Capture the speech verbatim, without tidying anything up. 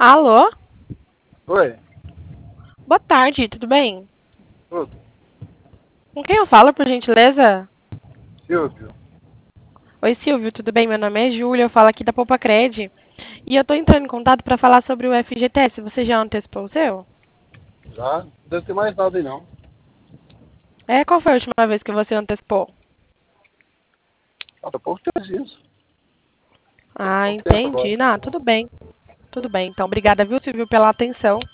Alô? Oi, Boa tarde, tudo bem? tudo. Com quem eu falo, por gentileza? Silvio. Oi, Silvio, tudo bem? Meu nome é Júlia, eu falo aqui da Poupa Cred. E eu tô entrando em contato para falar sobre o F G T S. Você já antecipou o seu? Já? Não deve ter mais nada aí não. É, qual foi a última vez que você antecipou? Ah, tá pouco tempo isso. Faz Ah, pouco tempo agora. entendi. Não, tudo bem. Tudo bem. Então, obrigada, viu, Silvio, pela atenção.